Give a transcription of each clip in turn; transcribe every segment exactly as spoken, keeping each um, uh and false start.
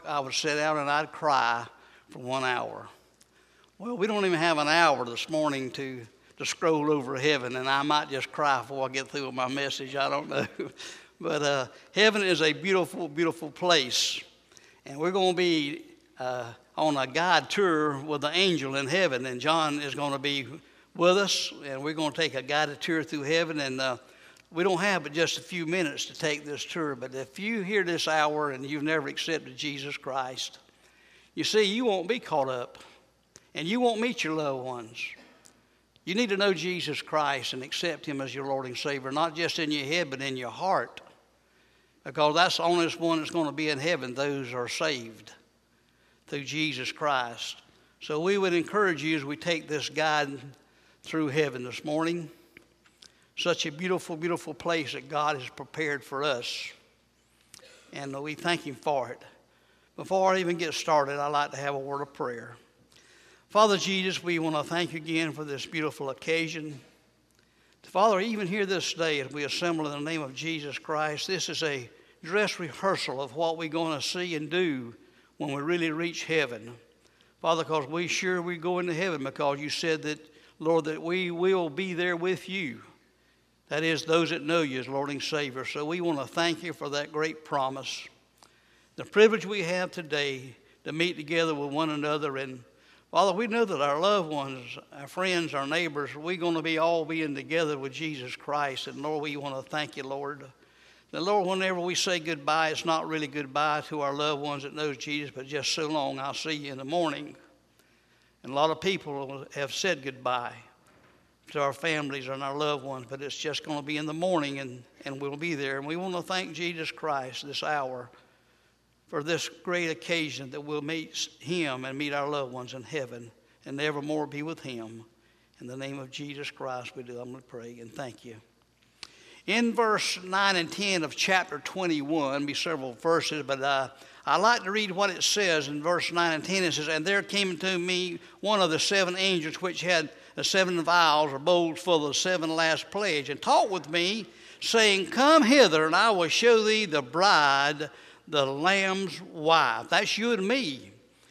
I would sit down and I'd cry for one hour. Well, we don't even have an hour this morning to, to scroll over heaven, and I might just cry before I get through with my message. I don't know. But uh, heaven is a beautiful, beautiful place. And we're going to be uh, on a guide tour with the angel in heaven, and John is going to be with us, and we're going to take a guided tour through heaven. And uh, we don't have but just a few minutes to take this tour, but if you hear this hour and you've never accepted Jesus Christ, you see, you won't be caught up, and you won't meet your loved ones. You need to know Jesus Christ and accept him as your Lord and Savior, not just in your head, but in your heart, because that's the only one that's going to be in heaven. Those are saved through Jesus Christ. So we would encourage you as we take this guide through heaven this morning. Such a beautiful, beautiful place that God has prepared for us, and we thank him for it. Before I even get started, I'd like to have a word of prayer. Father Jesus, we want to thank you again for this beautiful occasion. Father, even here this day as we assemble in the name of Jesus Christ, this is a dress rehearsal of what we're going to see and do when we really reach heaven. Father, because we sure we go into heaven because you said that, Lord, that we will be there with you. That is, those that know you as Lord and Savior. So we want to thank you for that great promise. The privilege we have today to meet together with one another. And Father, we know that our loved ones, our friends, our neighbors, we're going to be all being together with Jesus Christ. And Lord, we want to thank you, Lord. That Lord, whenever we say goodbye, it's not really goodbye to our loved ones that knows Jesus, but just so long, I'll see you in the morning. And a lot of people have said goodbye to our families and our loved ones, but it's just going to be in the morning, and, and we'll be there. And we want to thank Jesus Christ this hour for this great occasion that we'll meet him and meet our loved ones in heaven and evermore be with him. In the name of Jesus Christ we do. I'm going to pray and thank you. In verse nine and ten of chapter twenty-one, be several verses, but uh, I like to read what it says in verse nine and ten. It says, "And there came to me one of the seven angels which had the seven vials or bowls full of the seven last plagues, and talked with me, saying, Come hither, and I will show thee the bride, the Lamb's wife." That's you and me.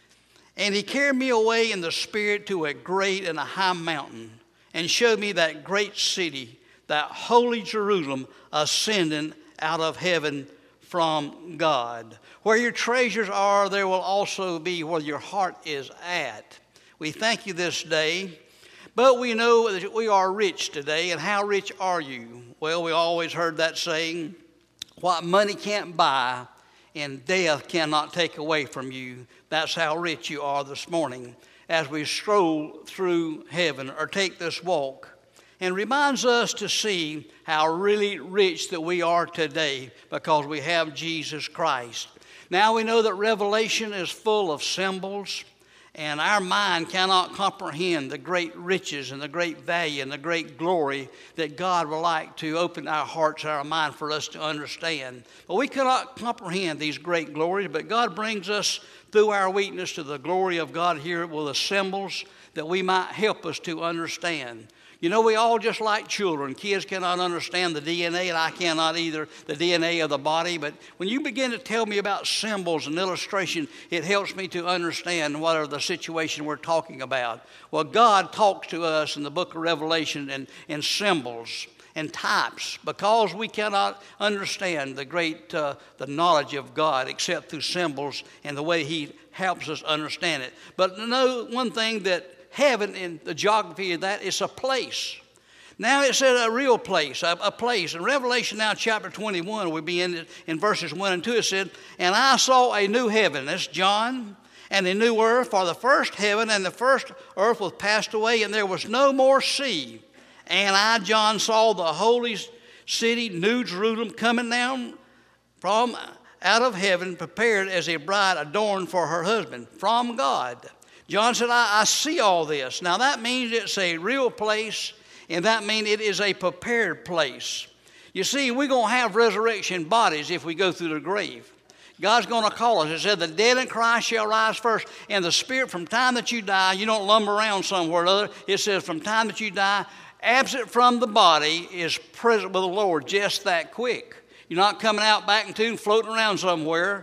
"And he carried me away in the spirit to a great and a high mountain, and showed me that great city, that holy Jerusalem, ascending out of heaven from God. Where your treasures are, there will also be where your heart is at." We thank you this day, but we know that we are rich today. And how rich are you? Well, we always heard that saying, what money can't buy and death cannot take away from you. That's how rich you are this morning as we stroll through heaven or take this walk. And reminds us to see how really rich that we are today because we have Jesus Christ. Now we know that Revelation is full of symbols, and our mind cannot comprehend the great riches and the great value and the great glory that God would like to open our hearts and our mind for us to understand. But we cannot comprehend these great glories, but God brings us through our weakness to the glory of God here with the symbols that we might help us to understand. You know, we all just like children. Kids cannot understand the D N A, and I cannot either, the D N A of the body. But when you begin to tell me about symbols and illustration, it helps me to understand what are the situation we're talking about. Well, God talks to us in the book of Revelation in, in symbols and types because we cannot understand the great, uh, the knowledge of God except through symbols and the way he helps us understand it. But know one thing, that heaven in the geography of that is a place. Now it said a real place, a, a place. In Revelation now chapter twenty-one, we'll be in, in verses one and two, it said, "And I saw a new heaven," that's John, "and a new earth, for the first heaven and the first earth was passed away, and there was no more sea. And I, John, saw the holy city, New Jerusalem, coming down from out of heaven, prepared as a bride adorned for her husband," from God. John said, I, I see all this. Now that means it's a real place, and that means it is a prepared place. You see, we're going to have resurrection bodies if we go through the grave. God's going to call us. It said, "The dead in Christ shall rise first." And the spirit, from time that you die, you don't lumber around somewhere or other. It says, from time that you die, absent from the body, is present with the Lord just that quick. You're not coming out back into and floating around somewhere.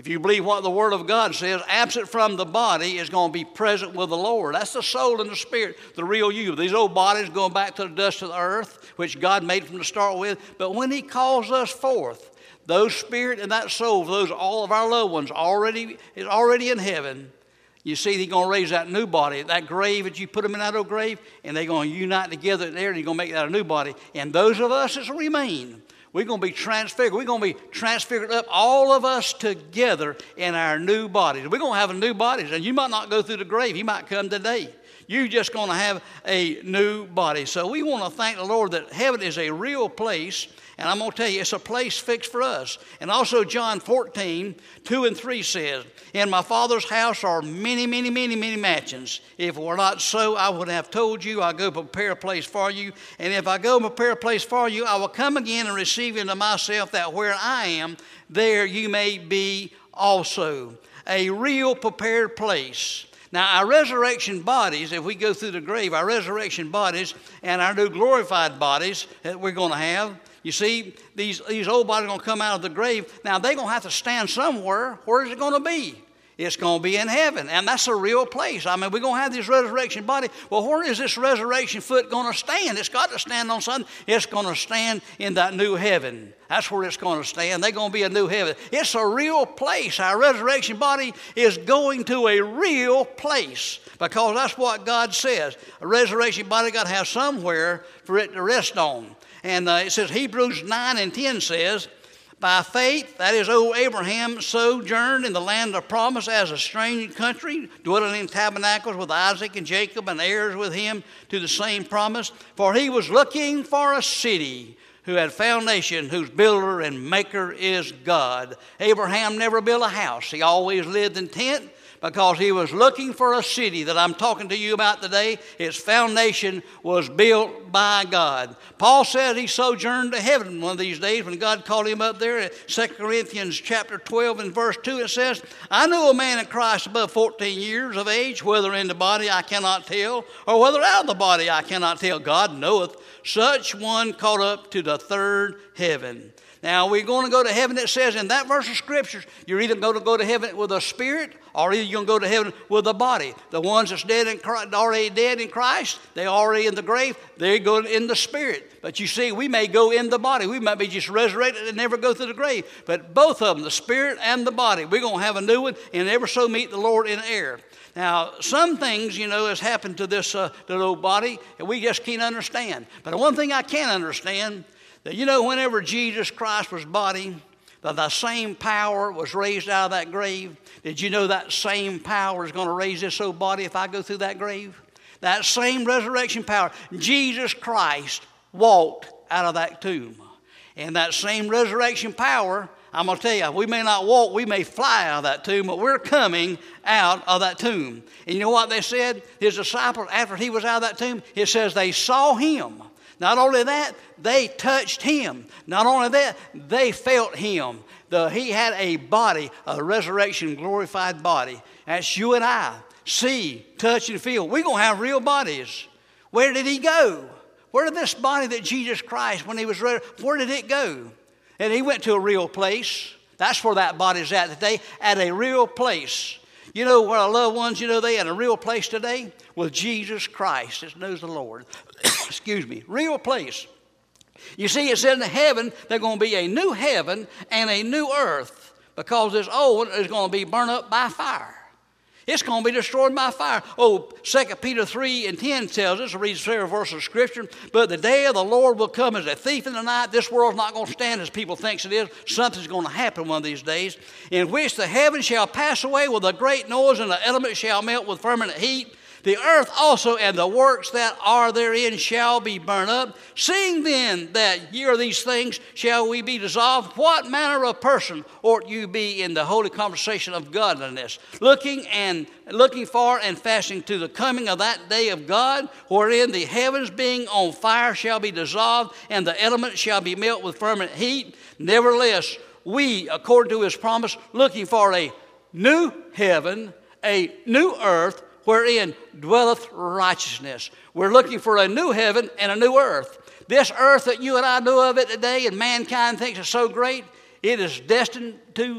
If you believe what the Word of God says, absent from the body is going to be present with the Lord. That's the soul and the spirit, the real you. These old bodies going back to the dust of the earth, which God made from the start with. But when He calls us forth, those spirit and that soul, those all of our loved ones, already is already in heaven. You see, He's going to raise that new body, that grave that you put them in that old grave, and they're going to unite together there, and He's going to make that a new body. And those of us that remain, we're going to be transfigured. We're going to be transfigured up, all of us together in our new bodies. We're going to have a new bodies, and you might not go through the grave. You might come today. You're just going to have a new body. So we want to thank the Lord that heaven is a real place, and I'm going to tell you, it's a place fixed for us. And also John fourteen, two and three says, in my Father's house are many, many, many, many mansions. If it were not so, I would have told you, I'll go prepare a place for you. And if I go prepare a place for you, I will come again and receive you unto myself, that where I am, there you may be also. A real prepared place. Now, our resurrection bodies, if we go through the grave, our resurrection bodies and our new glorified bodies that we're going to have, you see, these, these old bodies are going to come out of the grave. Now, they're going to have to stand somewhere. Where is it going to be? It's going to be in heaven, and that's a real place. I mean, we're going to have this resurrection body. Well, where is this resurrection foot going to stand? It's got to stand on something. It's going to stand in that new heaven. That's where it's going to stand. They're going to be a new heaven. It's a real place. Our resurrection body is going to a real place, because that's what God says. A resurrection body got to have somewhere for it to rest on. And uh, it says, Hebrews nine and ten says, by faith, that is, old Abraham sojourned in the land of promise as a strange country, dwelling in tabernacles with Isaac and Jacob, and heirs with him to the same promise. For he was looking for a city who had foundation, whose builder and maker is God. Abraham never built a house. He always lived in tent, because he was looking for a city that I'm talking to you about today. Its foundation was built by God. Paul said he sojourned to heaven one of these days when God called him up there. In Second Corinthians chapter twelve and verse two, it says, I knew a man in Christ above fourteen years of age, whether in the body I cannot tell, or whether out of the body I cannot tell. God knoweth. Such one caught up to the third heaven. Now, we're going to go to heaven, it says in that verse of Scriptures, you're either going to go to heaven with a spirit, or either you're going to go to heaven with a body. The ones that's dead in Christ, already dead in Christ, they're already in the grave, they go in the spirit. But you see, we may go in the body. We might be just resurrected and never go through the grave. But both of them, the spirit and the body, we're going to have a new one and ever so meet the Lord in air. Now, some things, you know, has happened to this uh, little body, and we just can't understand. But the one thing I can understand, that, you know, whenever Jesus Christ was body, that the same power was raised out of that grave. Did you know that same power is going to raise this old body if I go through that grave? That same resurrection power. Jesus Christ walked out of that tomb. And that same resurrection power, I'm going to tell you, we may not walk, we may fly out of that tomb, but we're coming out of that tomb. And you know what they said? His disciples, after he was out of that tomb, it says they saw him. Not only that, they touched him. Not only that, they felt him. The, he had a body, a resurrection glorified body. That's you and I. See, touch, and feel. We're going to have real bodies. Where did he go? Where did this body that Jesus Christ, when he was ready, where did it go? And he went to a real place. That's where that body's at today, at a real place. You know where our loved ones, you know, they at a real place today? With Jesus Christ, as knows the Lord. Excuse me, real place. You see, it said in heaven, there's going to be a new heaven and a new earth, because this old one is going to be burned up by fire. It's going to be destroyed by fire. Oh, Second Peter three and ten tells us, read several verses of Scripture, but the day of the Lord will come as a thief in the night. This world's not going to stand as people think it is. Something's going to happen one of these days, in which the heavens shall pass away with a great noise, and the elements shall melt with fervent heat. The earth also and the works that are therein shall be burned up. Seeing then that ye are these things, shall we be dissolved? What manner of person ought you be in the holy conversation of godliness, looking and looking for and fasting to the coming of that day of God, wherein the heavens being on fire shall be dissolved, and the elements shall be melted with fervent heat? Nevertheless, we, according to his promise, looking for a new heaven, a new earth, wherein dwelleth righteousness. We're looking for a new heaven and a new earth. This earth that you and I know of it today and mankind thinks is so great, it is destined to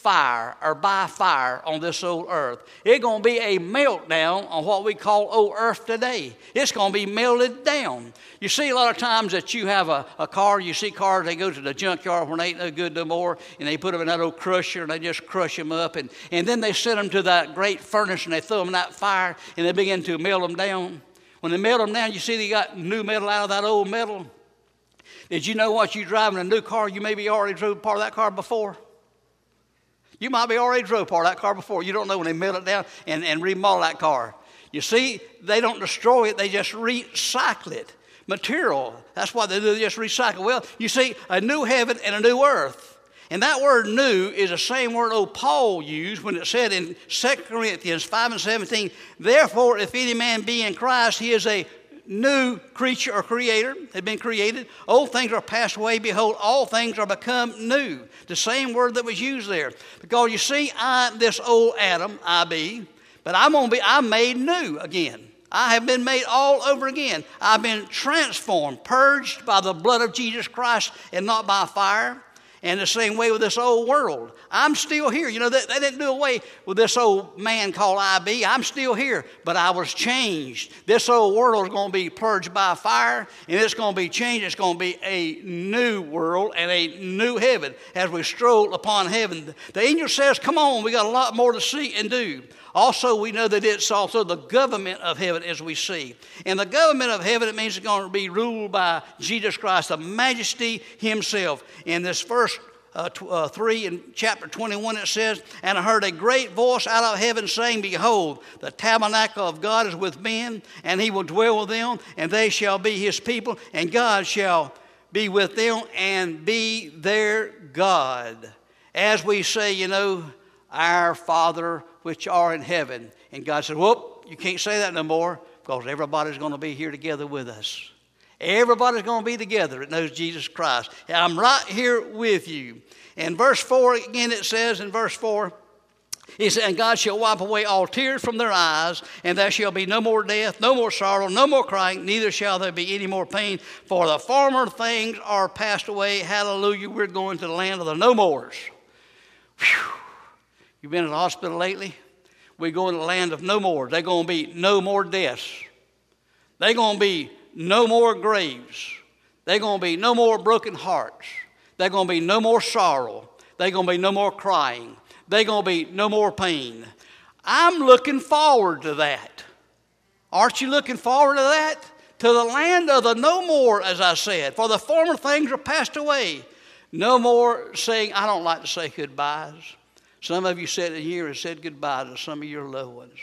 fire or by fire on this old earth. It's going to be a meltdown on what we call old earth today. It's going to be melted down. You see a lot of times that you have a, a car, you see cars, they go to the junkyard when they ain't no good no more, and they put them in that old crusher, and they just crush them up, and, and then they send them to that great furnace, and they throw them in that fire, and they begin to melt them down. When they melt them down, you see they got new metal out of that old metal. Did you know what? You driving a new car, you maybe already drove part of that car before. You might be already drove part of that car before. You don't know when they melt it down and, and remodel that car. You see, they don't destroy it. They just recycle it. Material. That's what they do. They just recycle. Well, you see, a new heaven and a new earth. And that word new is the same word old Paul used when it said in Second Corinthians five and seventeen, therefore, if any man be in Christ, he is a new creature or creator, had been created. Old things are passed away. Behold, all things are become new. The same word that was used there. Because you see, I, this old Adam, I be, but I'm going to be, I'm made new again. I have been made all over again. I've been transformed, purged by the blood of Jesus Christ and not by fire. And the same way with this old world. I'm still here. You know, they, they didn't do away with this old man called I B. I'm still here, but I was changed. This old world is going to be purged by fire, and it's going to be changed. It's going to be a new world and a new heaven as we stroll upon heaven. The angel says, come on, we got a lot more to see and do. Also, we know that it's also the government of heaven as we see. And the government of heaven, it means it's going to be ruled by Jesus Christ, the majesty himself. In this verse uh, t- uh, three in chapter twenty-one, it says, and I heard a great voice out of heaven saying, behold, the tabernacle of God is with men, and he will dwell with them, and they shall be his people, and God shall be with them and be their God. As we say, you know, our Father which are in heaven. And God said, whoop, you can't say that no more because everybody's going to be here together with us. Everybody's going to be together that knows Jesus Christ. And I'm right here with you. In verse four, again it says in verse four, he said, and God shall wipe away all tears from their eyes, and there shall be no more death, no more sorrow, no more crying, neither shall there be any more pain, for the former things are passed away. Hallelujah, we're going to the land of the no mores. Whew. You've been in the hospital lately? We're going to the land of no more. There's going to be no more deaths. There's going to be no more graves. There's going to be no more broken hearts. There's going to be no more sorrow. There's going to be no more crying. There's going to be no more pain. I'm looking forward to that. Aren't you looking forward to that? To the land of the no more, as I said. For the former things are passed away. No more saying, I don't like to say goodbyes. Some of you sat in here and said goodbye to some of your loved ones.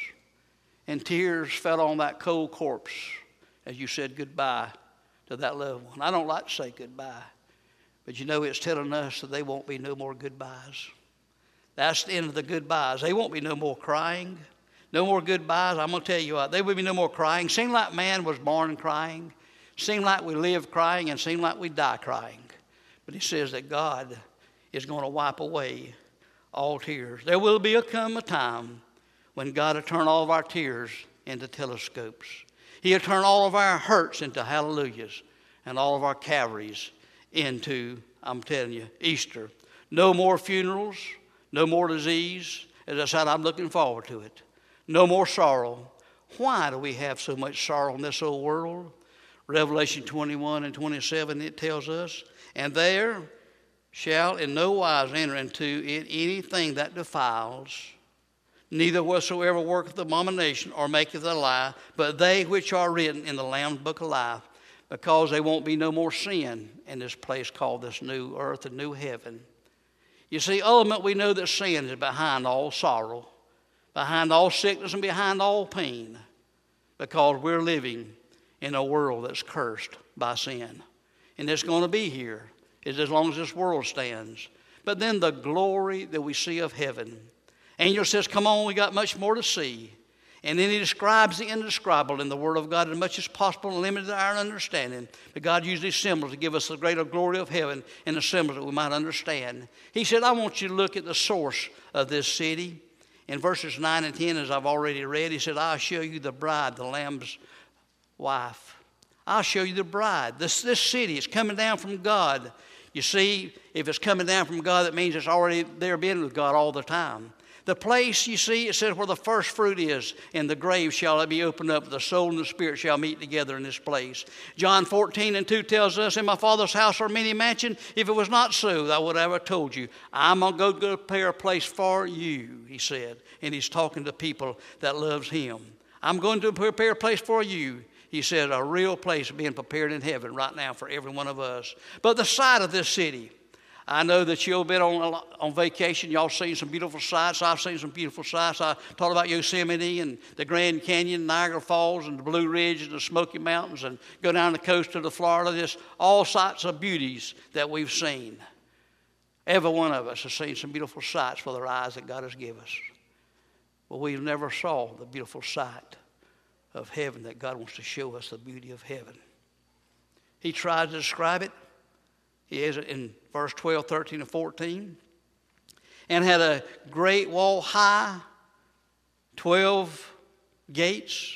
And tears fell on that cold corpse as you said goodbye to that loved one. I don't like to say goodbye. But you know, it's telling us that there won't be no more goodbyes. That's the end of the goodbyes. There won't be no more crying. No more goodbyes. I'm going to tell you what, there will be no more crying. Seemed like man was born crying. Seemed like we live crying and seemed like we die crying. But he says that God is going to wipe away all tears. There will be a come a time when God will turn all of our tears into telescopes. He'll turn all of our hurts into hallelujahs and all of our Calvaries into, I'm telling you, Easter. No more funerals, no more disease. As I said, I'm looking forward to it. No more sorrow. Why do we have so much sorrow in this old world? Revelation twenty-one and twenty-seven, it tells us, and there shall in no wise enter into it anything that defiles, neither whatsoever worketh abomination or maketh a lie, but they which are written in the Lamb's book of life, because there won't be no more sin in this place called this new earth and new heaven. You see, ultimately we know that sin is behind all sorrow, behind all sickness and behind all pain, because we're living in a world that's cursed by sin. And it's going to be here is as long as this world stands. But then the glory that we see of heaven. Angel says, come on, we got much more to see. And then he describes the indescribable in the Word of God as much as possible and limited our understanding. But God used these symbols to give us the greater glory of heaven and the symbols that we might understand. He said, I want you to look at the source of this city. In verses nine and ten, as I've already read, he said, I'll show you the bride, the Lamb's wife. I'll show you the bride. This, this city is coming down from God. You see, if it's coming down from God, that means it's already there been with God all the time. The place, you see, it says where the first fruit is, in the grave shall it be opened up. The soul and the spirit shall meet together in this place. John fourteen and two tells us, in my Father's house are many mansions. If it was not so, I would have told you. I'm going to go to prepare a place for you, he said. And he's talking to people that loves him. I'm going to prepare a place for you. He said, a real place being prepared in heaven right now for every one of us. But the sight of this city, I know that you've been on, on vacation. Y'all seen some beautiful sights. I've seen some beautiful sights. I talked about Yosemite and the Grand Canyon, Niagara Falls, and the Blue Ridge and the Smoky Mountains, and go down the coast of the Florida. Just all sights of beauties that we've seen. Every one of us has seen some beautiful sights for their eyes that God has given us. But we've never saw the beautiful sight of heaven that God wants to show us, the beauty of heaven. He tried to describe it. He has it in verse twelve, thirteen, and fourteen. And had a great wall high, twelve gates.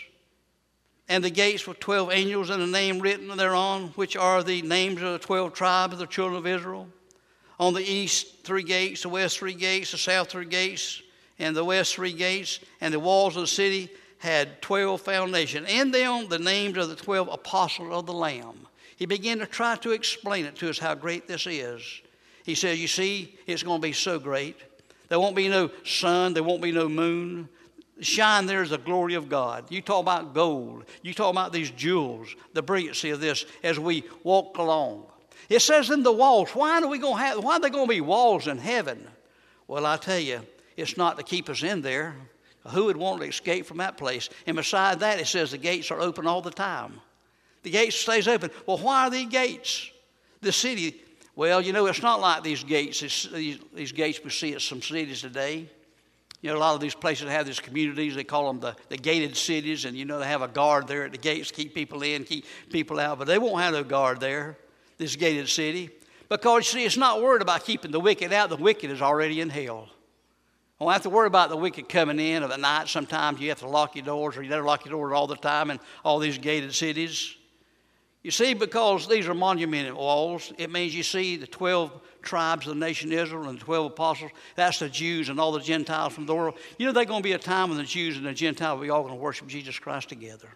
And the gates with twelve angels and a name written thereon, which are the names of the twelve tribes of the children of Israel. On the east, three gates, the west, three gates, the south, three gates, and the west, three gates. And the walls of the city had twelve foundations. In them, the names of the twelve apostles of the Lamb. He began to try to explain it to us how great this is. He says, you see, it's going to be so great. There won't be no sun. There won't be no moon. Shine there is the glory of God. You talk about gold. You talk about these jewels, the brilliancy of this as we walk along. It says in the walls, why are we going to have, why are there going to be walls in heaven? Well, I tell you, it's not to keep us in there. Who would want to escape from that place? And beside that, it says the gates are open all the time. The gate stays open. Well, why are these gates? The city, well, you know, it's not like these gates, these, these gates we see at some cities today. You know, a lot of these places have these communities, they call them the, the gated cities, and, you know, they have a guard there at the gates to keep people in, keep people out, but they won't have no guard there, this gated city, because, you see, it's not worried about keeping the wicked out. The wicked is already in hell. Don't have to worry about the wicked coming in, or the night sometimes you have to lock your doors, or you never lock your doors all the time in all these gated cities. You see, because these are monumental walls, it means you see the twelve tribes of the nation of Israel and the twelve apostles. That's the Jews and all the Gentiles from the world. You know, there's going to be a time when the Jews and the Gentiles, we're all going to worship Jesus Christ together.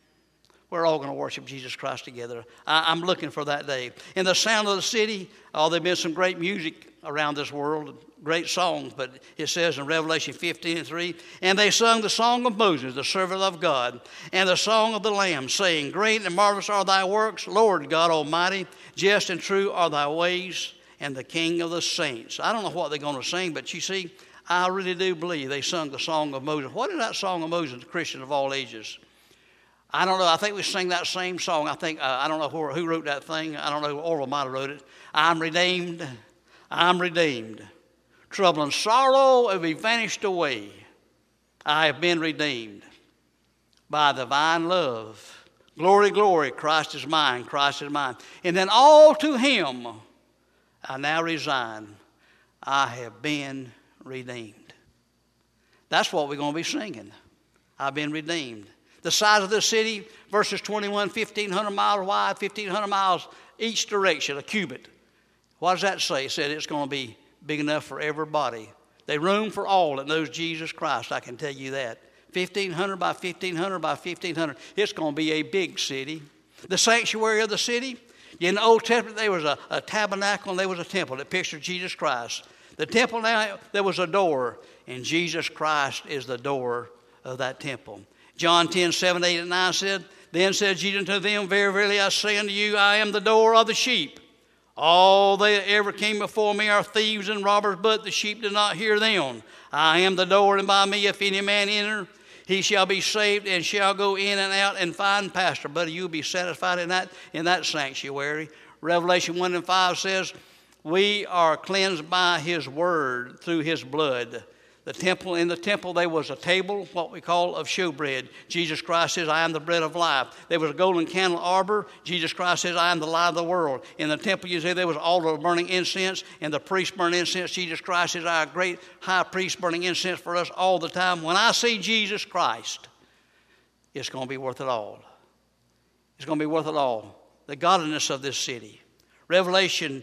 We're all going to worship Jesus Christ together. I, I'm looking for that day. In the sound of the city, oh, there's been some great music around this world, great songs, but it says in Revelation fifteen and three, and they sung the song of Moses, the servant of God, and the song of the Lamb, saying, great and marvelous are thy works, Lord God Almighty, just and true are thy ways, and the King of the saints. I don't know what they're going to sing, but you see, I really do believe they sung the song of Moses. What is that song of Moses, the Christian of all ages? I don't know. I think we sing that same song. I think, uh, I don't know who, who wrote that thing. I don't know. Orville might have wrote it. I'm redeemed. I'm redeemed. Trouble and sorrow have been vanished away. I have been redeemed by divine love. Glory, glory, Christ is mine, Christ is mine. And then all to him I now resign. I have been redeemed. That's what we're going to be singing. I've been redeemed. The size of this city, verses twenty-one, fifteen hundred miles wide, fifteen hundred miles each direction, a cubit. What does that say? It said it's going to be big enough for everybody. There's room for all that knows Jesus Christ, I can tell you that. fifteen hundred by fifteen hundred by fifteen hundred. It's going to be a big city. The sanctuary of the city, in the Old Testament there was a, a tabernacle and there was a temple that pictured Jesus Christ. The temple now, there was a door, and Jesus Christ is the door of that temple. John ten, seven, eight, and nine said, then said Jesus unto them, very, verily I say unto you, I am the door of the sheep. All they that ever came before me are thieves and robbers, but the sheep did not hear them. I am the door, and by me if any man enter, he shall be saved and shall go in and out and find pasture. But you'll be satisfied in that, in that sanctuary. Revelation one and five says, we are cleansed by his word through his blood. The temple, in the temple there was a table, what we call of showbread. Jesus Christ says, I am the bread of life. There was a golden candle arbor. Jesus Christ says, I am the light of the world. In the temple, you see, there was an altar of burning incense, and the priest burning incense. Jesus Christ is our great high priest burning incense for us all the time. When I see Jesus Christ, it's going to be worth it all. It's going to be worth it all. The godliness of this city. Revelation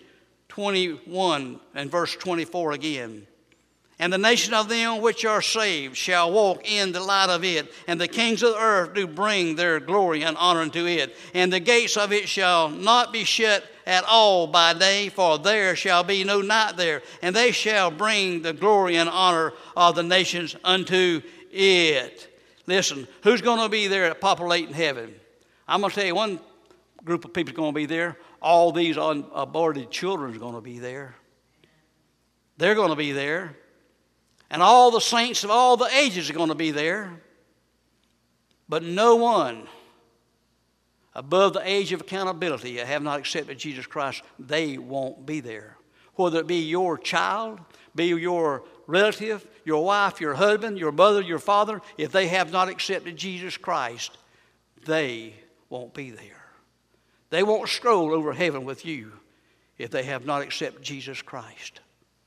twenty-one and verse twenty-four again. And the nation of them which are saved shall walk in the light of it, and the kings of the earth do bring their glory and honor unto it. And the gates of it shall not be shut at all by day, for there shall be no night there. And they shall bring the glory and honor of the nations unto it. Listen, who's going to be there populating heaven? I'm going to tell you one group of people is going to be there. All these aborted children are going to be there. They're going to be there. And all the saints of all the ages are going to be there. But no one above the age of accountability that have not accepted Jesus Christ, they won't be there. Whether it be your child, be your relative, your wife, your husband, your mother, your father, if they have not accepted Jesus Christ, they won't be there. They won't stroll over heaven with you if they have not accepted Jesus Christ.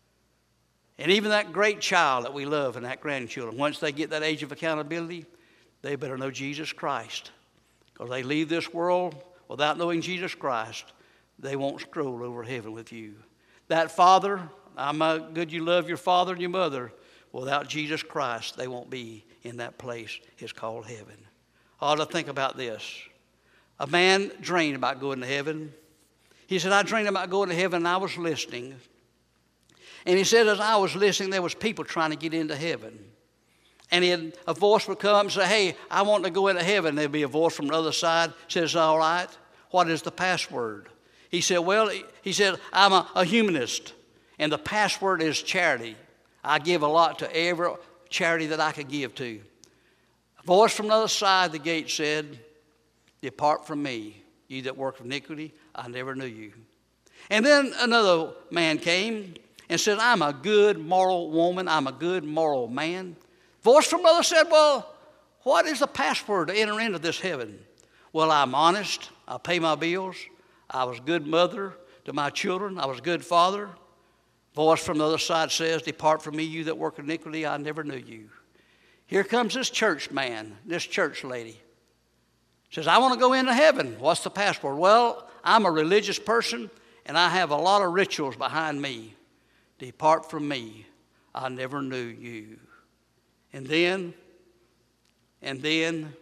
And even that great child that we love and that grandchildren, once they get that age of accountability, they better know Jesus Christ. Because they leave this world without knowing Jesus Christ, they won't stroll over heaven with you. That father, I'm a good you love your father and your mother. Without Jesus Christ, they won't be in that place. It's called heaven. I ought to think about this. A man dreamed about going to heaven. He said, I dreamed about going to heaven and I was listening. And he said, as I was listening, there was people trying to get into heaven. And he had, a voice would come and say, hey, I want to go into heaven. There'd be a voice from the other side says, all right, what is the password? He said, well, he said, I'm a, a humanist, and the password is charity. I give a lot to every charity that I could give to. A voice from the other side of the gate said, depart from me, ye that work iniquity, I never knew you. And then another man came and said, I'm a good moral woman, I'm a good moral man. Voice from mother said, well, what is the password to enter into this heaven? Well, I'm honest, I pay my bills, I was a good mother to my children, I was a good father. Voice from the other side says, depart from me, you that work iniquity, I never knew you. Here comes this church man, this church lady. Says, I want to go into heaven. What's the password? Well, I'm a religious person, and I have a lot of rituals behind me. Depart from me, I never knew you. And then, and then,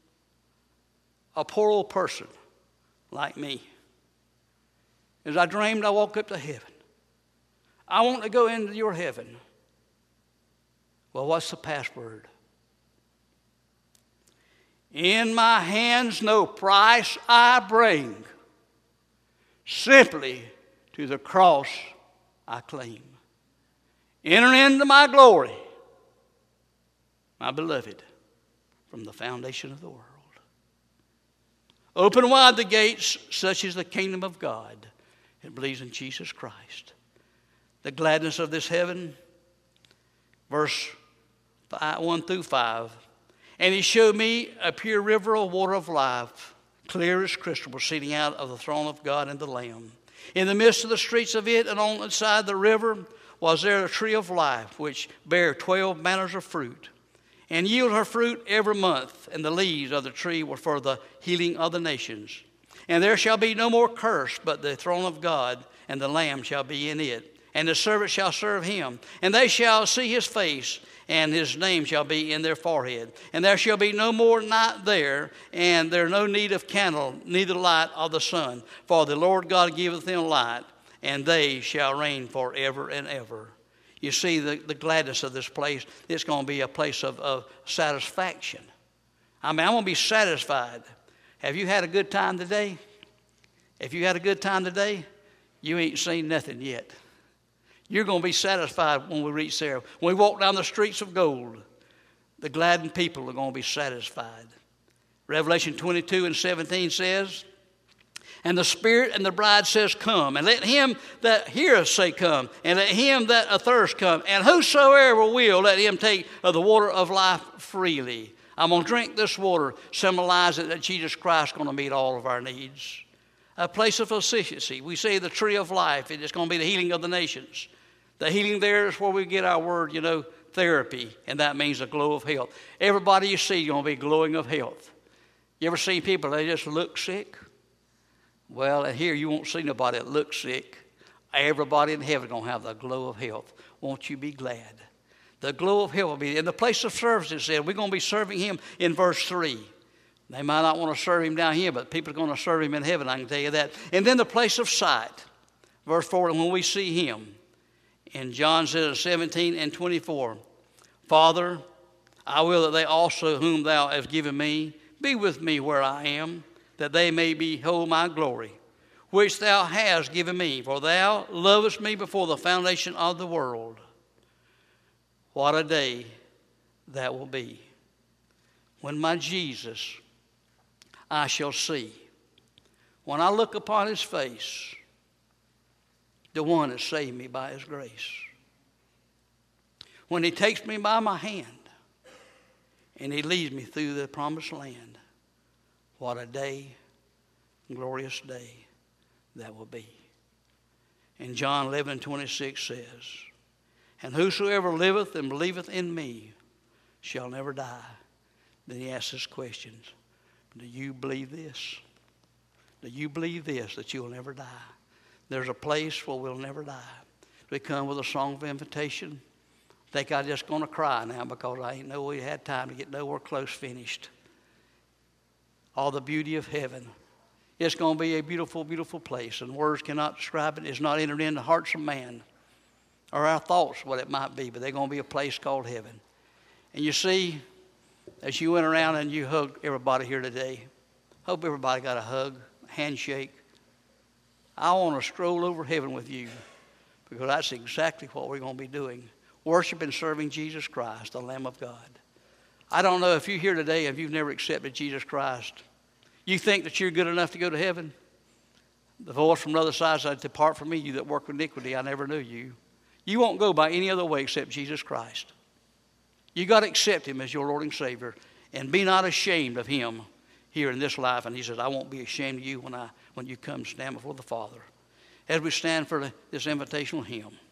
a poor old person like me, as I dreamed, I woke up to heaven. I want to go into your heaven. Well, what's the password? In my hands no price I bring, simply to the cross I claim. Enter into my glory, my beloved, from the foundation of the world. Open wide the gates, such is the kingdom of God. It believes in Jesus Christ. The gladness of this heaven, verse five, one through five. And he showed me a pure river of water of life, clear as crystal, proceeding out of the throne of God and the Lamb. In the midst of the streets of it, and on the side of the river, was there a tree of life, which bare twelve manners of fruit, and yielded her fruit every month, and the leaves of the tree were for the healing of the nations. And there shall be no more curse, but the throne of God, and the Lamb shall be in it. And the servant shall serve him, and they shall see his face, and his name shall be in their forehead. And there shall be no more night there, and there no need of candle, neither light of the sun. For the Lord God giveth them light, and they shall reign forever and ever. You see the, the gladness of this place. It's going to be a place of, of satisfaction. I mean, I'm going to be satisfied. Have you had a good time today? If you had a good time today, you ain't seen nothing yet. You're going to be satisfied when we reach there. When we walk down the streets of gold, the gladdened people are going to be satisfied. Revelation twenty-two and seventeen says, and the Spirit and the bride says, come. And let him that heareth say, come. And let him that athirst come. And whosoever will, let him take of the water of life freely. I'm going to drink this water, symbolizing that Jesus Christ is going to meet all of our needs. A place of efficiency. We say the tree of life. It's going to be the healing of the nations. The healing there is where we get our word, you know, therapy. And that means a glow of health. Everybody you see is going to be glowing of health. You ever see people, they just look sick? Well, here you won't see nobody that looks sick. Everybody in heaven is going to have the glow of health. Won't you be glad? The glow of health will be in the place of service. It said we're going to be serving him in verse three. They might not want to serve him down here, but people are going to serve him in heaven, I can tell you that. And then the place of sight. Verse four, and when we see him, and John says seventeen and twenty-four, Father, I will that they also whom thou hast given me be with me where I am, that they may behold my glory, which thou hast given me, for thou lovest me before the foundation of the world. What a day that will be, when my Jesus I shall see. When I look upon his face, the one that saved me by his grace. When he takes me by my hand and he leads me through the promised land, what a day, glorious day that will be. And John eleven twenty-six says, and whosoever liveth and believeth in me shall never die. Then he asks this question, do you believe this? Do you believe this, that you will never die? There's a place where we'll never die. We come with a song of invitation. I think I'm just going to cry now because I ain't know we had time to get nowhere close finished. All the beauty of heaven. It's going to be a beautiful, beautiful place, and words cannot describe it. It's not entered into the hearts of man or our thoughts what it might be, but they're going to be a place called heaven. And you see, as you went around and you hugged everybody here today, hope everybody got a hug, a handshake. I want to stroll over heaven with you because that's exactly what we're going to be doing. Worship and serving Jesus Christ, the Lamb of God. I don't know if you're here today and you've never accepted Jesus Christ. You think that you're good enough to go to heaven? The voice from the other side said, depart from me, you that work iniquity, I never knew you. You won't go by any other way except Jesus Christ. You got to accept him as your Lord and Savior and be not ashamed of him here in this life. And he says, I won't be ashamed of you when I when you come stand before the Father. As we stand for this invitational hymn.